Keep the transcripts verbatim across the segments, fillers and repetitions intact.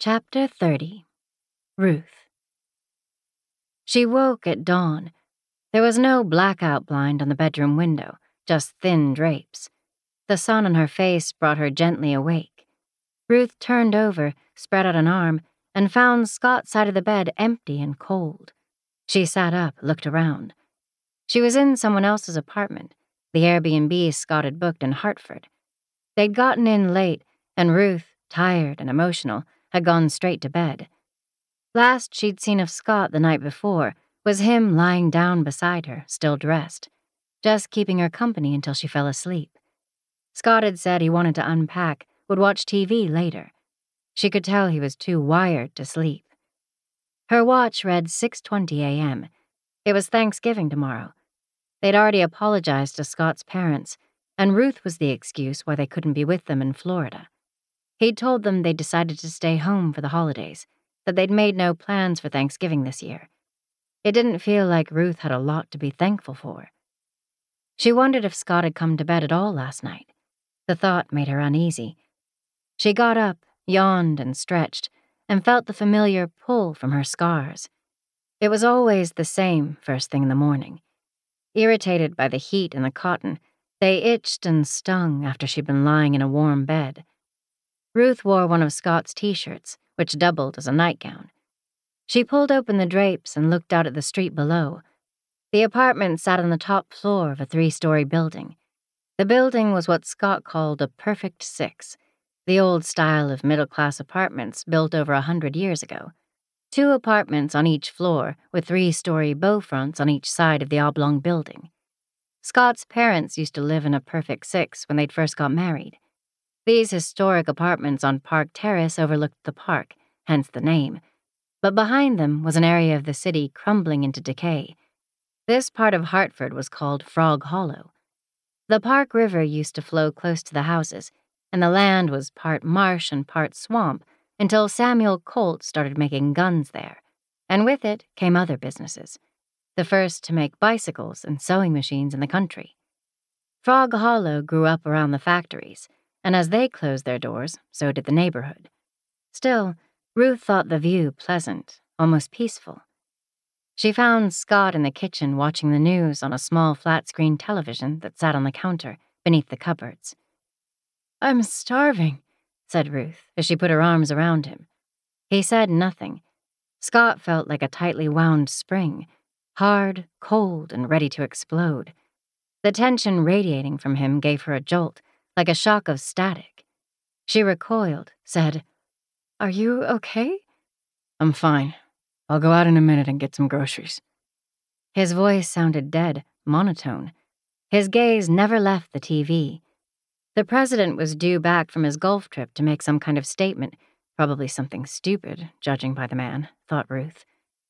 Chapter thirty. Ruth. She woke at dawn. There was no blackout blind on the bedroom window, just thin drapes. The sun on her face brought her gently awake. Ruth turned over, spread out an arm, and found Scott's side of the bed empty and cold. She sat up, looked around. She was in someone else's apartment, the Airbnb Scott had booked in Hartford. They'd gotten in late, and Ruth, tired and emotional, had gone straight to bed. Last she'd seen of Scott the night before was him lying down beside her, still dressed, just keeping her company until she fell asleep. Scott had said he wanted to unpack, would watch T V later. She could tell he was too wired to sleep. Her watch read six twenty a.m. It was Thanksgiving tomorrow. They'd already apologized to Scott's parents, and Ruth was the excuse why they couldn't be with them in Florida. He'd told them they'd decided to stay home for the holidays, that they'd made no plans for Thanksgiving this year. It didn't feel like Ruth had a lot to be thankful for. She wondered if Scott had come to bed at all last night. The thought made her uneasy. She got up, yawned and stretched, and felt the familiar pull from her scars. It was always the same first thing in the morning. Irritated by the heat and the cotton, they itched and stung after she'd been lying in a warm bed. Ruth wore one of Scott's t-shirts, which doubled as a nightgown. She pulled open the drapes and looked out at the street below. The apartment sat on the top floor of a three-story building. The building was what Scott called a perfect six, the old style of middle-class apartments built over a hundred years ago. Two apartments on each floor with three-story bow fronts on each side of the oblong building. Scott's parents used to live in a perfect six when they'd first got married. These historic apartments on Park Terrace overlooked the park, hence the name, but behind them was an area of the city crumbling into decay. This part of Hartford was called Frog Hollow. The Park River used to flow close to the houses, and the land was part marsh and part swamp until Samuel Colt started making guns there, and with it came other businesses, the first to make bicycles and sewing machines in the country. Frog Hollow grew up around the factories, and as they closed their doors, so did the neighborhood. Still, Ruth thought the view pleasant, almost peaceful. She found Scott in the kitchen watching the news on a small flat-screen television that sat on the counter beneath the cupboards. "I'm starving," said Ruth as she put her arms around him. He said nothing. Scott felt like a tightly wound spring, hard, cold, and ready to explode. The tension radiating from him gave her a jolt, like a shock of static. She recoiled, said, "Are you okay?" "I'm fine. I'll go out in a minute and get some groceries." His voice sounded dead, monotone. His gaze never left the T V. The president was due back from his golf trip to make some kind of statement, probably something stupid, judging by the man, thought Ruth.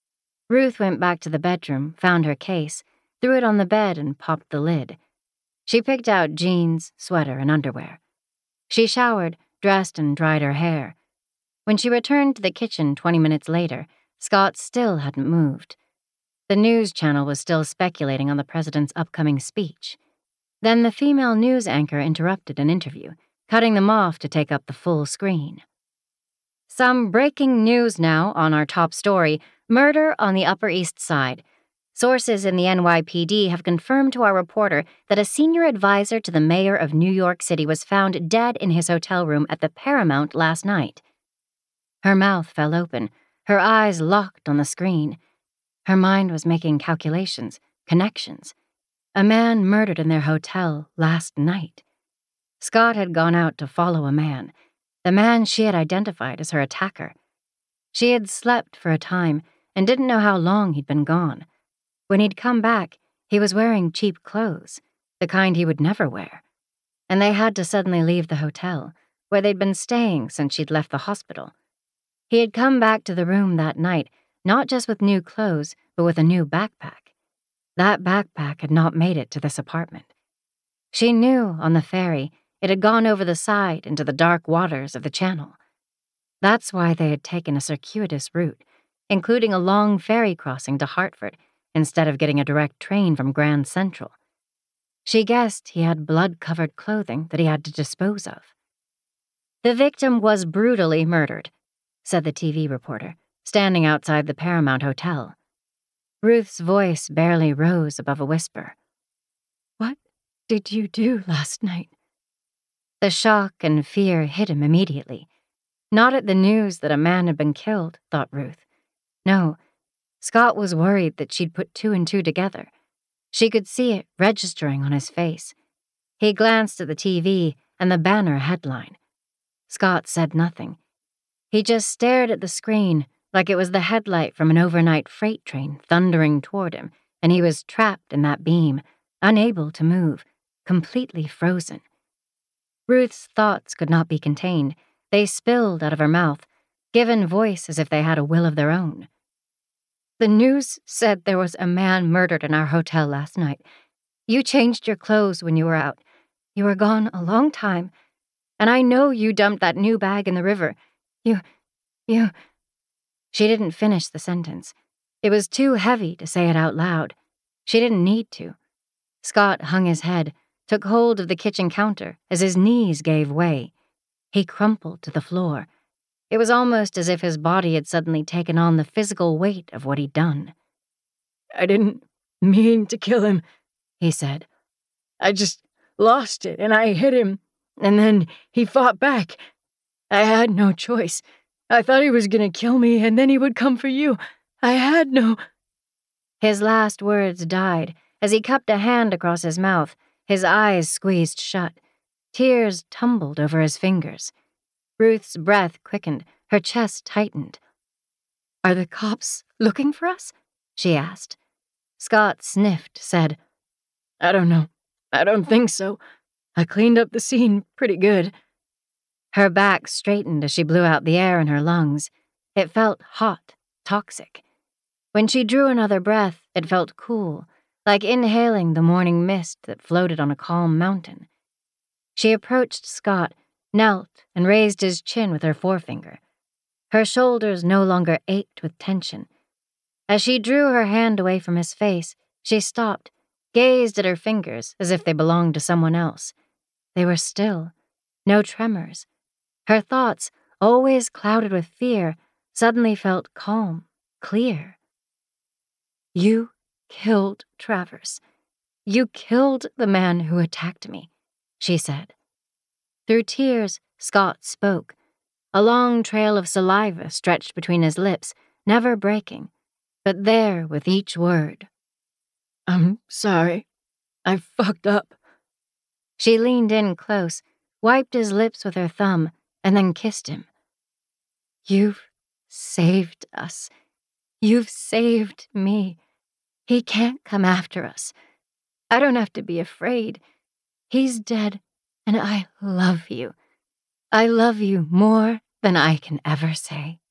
Ruth went back to the bedroom, found her case, threw it on the bed, and popped the lid. She picked out jeans, sweater, and underwear. She showered, dressed, and dried her hair. When she returned to the kitchen twenty minutes later, Scott still hadn't moved. The news channel was still speculating on the president's upcoming speech. Then the female news anchor interrupted an interview, cutting them off to take up the full screen. "Some breaking news now on our top story, murder on the Upper East Side. Sources in the N Y P D have confirmed to our reporter that a senior advisor to the mayor of New York City was found dead in his hotel room at the Paramount last night." Her mouth fell open, her eyes locked on the screen. Her mind was making calculations, connections. A man murdered in their hotel last night. Scott had gone out to follow a man, the man she had identified as her attacker. She had slept for a time and didn't know how long he'd been gone. When he'd come back, he was wearing cheap clothes, the kind he would never wear. And they had to suddenly leave the hotel, where they'd been staying since she'd left the hospital. He had come back to the room that night, not just with new clothes, but with a new backpack. That backpack had not made it to this apartment. She knew, on the ferry, it had gone over the side into the dark waters of the channel. That's why they had taken a circuitous route, including a long ferry crossing to Hartford, instead of getting a direct train from Grand Central. She guessed he had blood-covered clothing that he had to dispose of. The victim was brutally murdered. said the T V reporter, standing outside the Paramount Hotel. Ruth's voice barely rose above a whisper. "What did you do last night?" The shock and fear hit him immediately. Not at the news that a man had been killed, thought Ruth. No, Scott was worried that she'd put two and two together. She could see it registering on his face. He glanced at the T V and the banner headline. Scott said nothing. He just stared at the screen like it was the headlight from an overnight freight train thundering toward him, and he was trapped in that beam, unable to move, completely frozen. Ruth's thoughts could not be contained. They spilled out of her mouth, given voice as if they had a will of their own. "The news said there was a man murdered in our hotel last night. You changed your clothes when you were out. You were gone a long time, and I know you dumped that new bag in the river. You, you..." She didn't finish the sentence. It was too heavy to say it out loud. She didn't need to. Scott hung his head, took hold of the kitchen counter as his knees gave way. He crumpled to the floor. It was almost as if his body had suddenly taken on the physical weight of what he'd done. "I didn't mean to kill him," he said. "I just lost it, and I hit him, and then he fought back. I had no choice. I thought he was gonna kill me, and then he would come for you. I had no..." His last words died as he cupped a hand across his mouth, his eyes squeezed shut. Tears tumbled over his fingers. Ruth's breath quickened, her chest tightened. "Are the cops looking for us?" she asked. Scott sniffed, said, "I don't know. I don't think so. I cleaned up the scene pretty good." Her back straightened as she blew out the air in her lungs. It felt hot, toxic. When she drew another breath, it felt cool, like inhaling the morning mist that floated on a calm mountain. She approached Scott, knelt, and raised his chin with her forefinger. Her shoulders no longer ached with tension. As she drew her hand away from his face, she stopped, gazed at her fingers as if they belonged to someone else. They were still, no tremors. Her thoughts, always clouded with fear, suddenly felt calm, clear. "You killed Travers. You killed the man who attacked me," she said. Through tears, Scott spoke. A long trail of saliva stretched between his lips, never breaking, but there with each word. "I'm sorry. I fucked up." She leaned in close, wiped his lips with her thumb, and then kissed him. "You've saved us. You've saved me. He can't come after us. I don't have to be afraid. He's dead, and I love you. I love you more than I can ever say."